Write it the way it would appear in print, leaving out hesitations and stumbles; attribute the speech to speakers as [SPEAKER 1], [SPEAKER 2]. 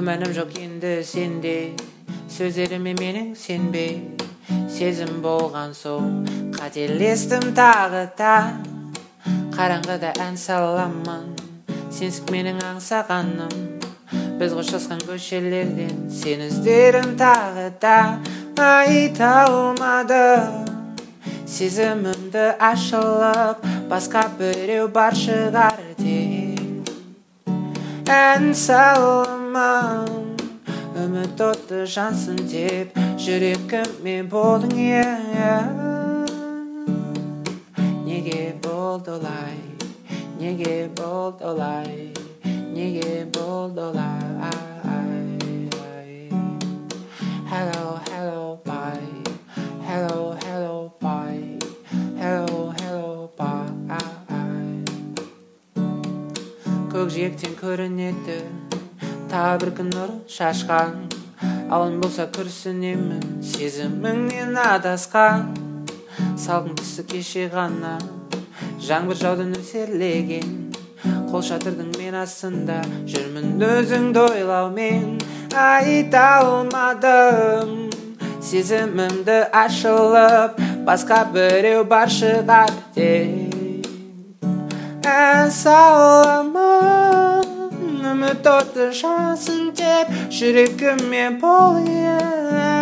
[SPEAKER 1] күмәнім жоқ енді сенде, сөздеріме менің сенбе. Сезім болған соң қателестім тағы да, қараңғыда ән саламын, сенсіз менің аңсағаным. Біз қоштасқан көшелерден сен іздедім тағы да, айта алмадым сезімімді ашылып, басқа біреу бар шығар деп ән саламын. Үміт оты жансың деп жүрегіме болдың, неге болды олай, неге болды олай, неге болды олай. Hello, hello, bye. Hello, hello, bye. Hello, hello, bye. Көкжиектен көрінеді тағы бір күн нұрын шашқан, ауын болса күрсінемін сезіміңнен адасқан. Салқын түсі кеше ғана жаңбыр жауды нөсерлеген, қол шатырдың мен астында жүрмін өзіңді ойлаумен. Айта алмадым сезімімді ашылып, басқа біреу бар шығар деп ән саламын. Үміт оты жансың деп жүрегіме бол,